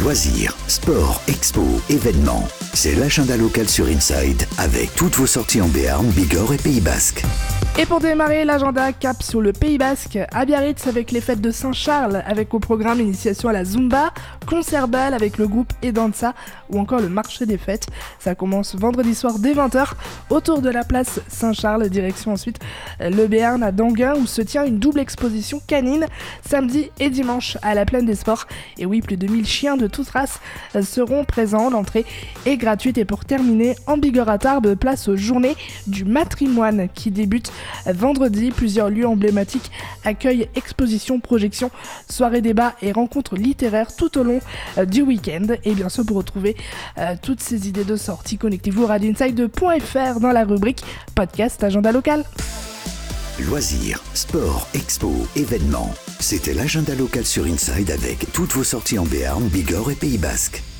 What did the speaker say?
Loisirs, sport, expo, événements. C'est l'agenda local sur Inside avec toutes vos sorties en Béarn, Bigorre et Pays Basque. Et pour démarrer l'agenda, cap sur le Pays Basque, à Biarritz avec les fêtes de Saint-Charles, avec au programme l'initiation à la Zumba, concert bal avec le groupe Edanza ou encore le marché des fêtes. Ça commence vendredi soir dès 20h autour de la place Saint-Charles, direction ensuite le Béarn à Danguin où se tient une double exposition canine samedi et dimanche à la Plaine des Sports. Et oui, plus de 1000 chiens de toutes races seront présents, l'entrée est gratuite. Et pour terminer, en Bigorre à Tarbes, place aux journées du matrimoine qui débute vendredi. Plusieurs lieux emblématiques accueillent expositions, projections, soirées débats et rencontres littéraires tout au long du week-end. Et bien sûr, pour retrouver toutes ces idées de sortie, connectez-vous à radioinside.fr dans la rubrique podcast agenda local. Loisirs, sport, expo, événements. C'était l'agenda local sur Inside avec toutes vos sorties en Béarn, Bigorre et Pays Basque.